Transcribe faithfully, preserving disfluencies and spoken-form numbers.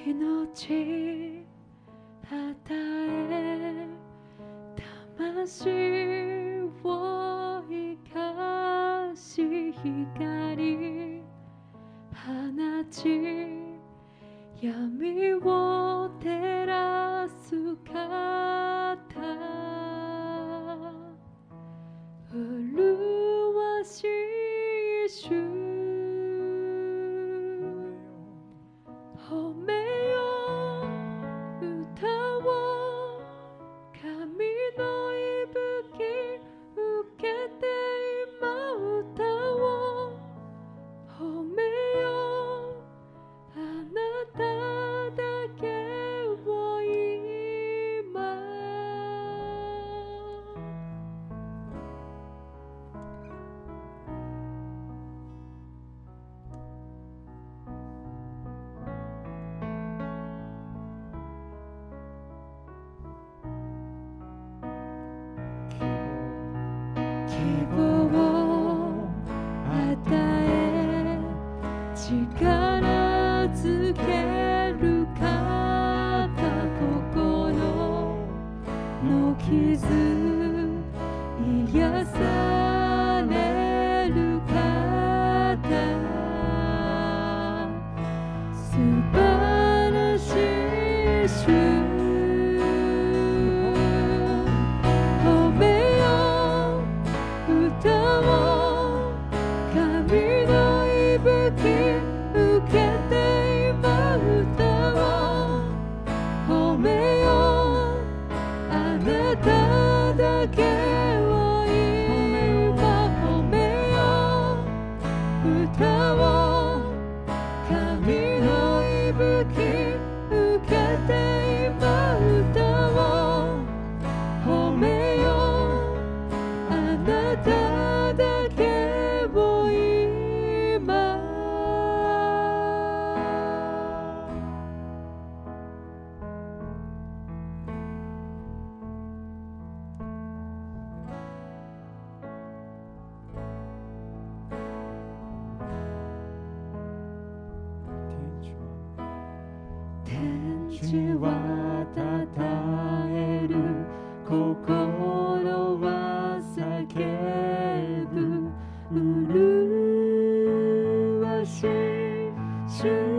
命与え魂を生かし光放ち闇を照らす方麗しい主褒めよ歌を神の息吹受けて今歌を褒めよあなただけを今希望を与え力づける方心の傷癒される方素晴らしい主褒めよ歌を神の息吹受けて今歌を褒めよあなただけを今褒めよ歌を神の息吹受けて今歌を褒めよあなただけを今天地はたたえる心は叫ぶ麗しい主